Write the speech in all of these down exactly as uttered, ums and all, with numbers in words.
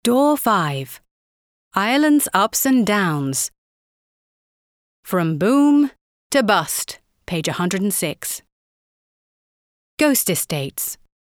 Door five. Ireland's Ups and Downs. From Boom to Bust, page one hundred six. Ghost Estates.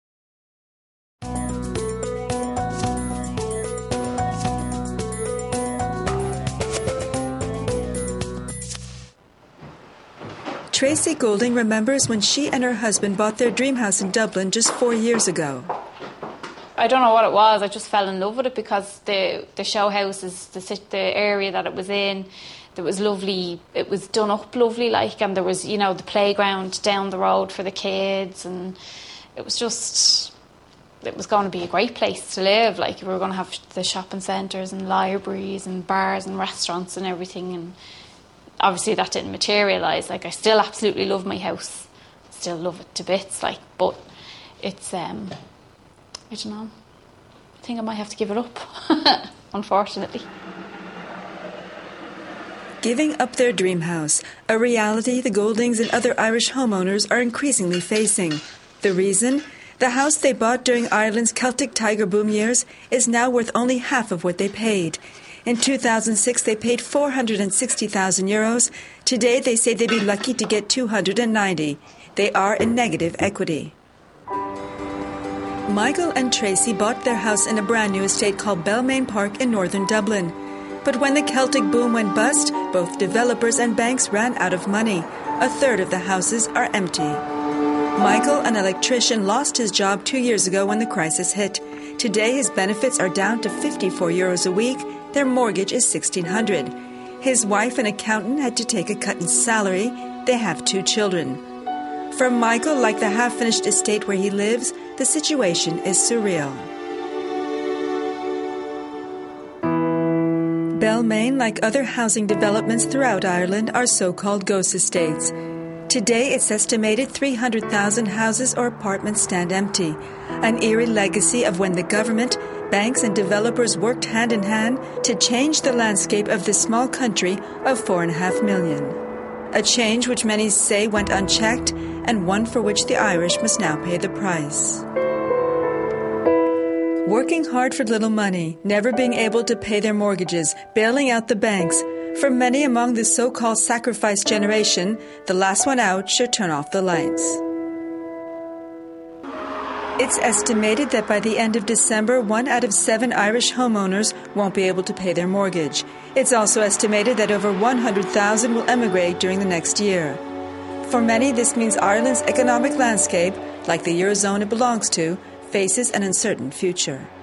Tracy Goulding remembers when she and her husband bought their dream house in Dublin just four years ago. I don't know what it was. I just fell in love with it because the the show houses, the the area that it was in, it was lovely. It was done up lovely, like, and there was, you know, the playground down the road for the kids, and it was just, it was going to be a great place to live. Like, we were going to have the shopping centres and libraries and bars and restaurants and everything, and obviously that didn't materialise. Like, I still absolutely love my house, still love it to bits, like, but it's um. I don't know. I think I might have to give it up, unfortunately. Giving up their dream house, a reality the Gouldings and other Irish homeowners are increasingly facing. The reason? The house they bought during Ireland's Celtic Tiger boom years is now worth only half of what they paid. In two thousand six, they paid four hundred sixty thousand euros. Today, they say they'd be lucky to get two hundred ninety. They are in negative equity. Michael and Tracy bought their house in a brand new estate called Belmain Park in northern Dublin. But when the Celtic boom went bust, both developers and banks ran out of money. A third of the houses are empty. Michael, an electrician, lost his job two years ago when the crisis hit. Today, his benefits are down to fifty-four euros a week. Their mortgage is sixteen hundred. His wife, an accountant, had to take a cut in salary. They have two children. For Michael, like the half-finished estate where he lives, the situation is surreal. Belmain, like other housing developments throughout Ireland, are so-called ghost estates. Today, it's estimated three hundred thousand houses or apartments stand empty, an eerie legacy of when the government, banks and developers worked hand in hand to change the landscape of this small country of four and a half million. A change which many say went unchecked, and one for which the Irish must now pay the price. Working hard for little money, never being able to pay their mortgages, bailing out the banks. For many among the so-called sacrifice generation, the last one out should turn off the lights. It's estimated that by the end of December, one out of seven Irish homeowners won't be able to pay their mortgage. It's also estimated that over one hundred thousand will emigrate during the next year. For many, this means Ireland's economic landscape, like the Eurozone it belongs to, faces an uncertain future.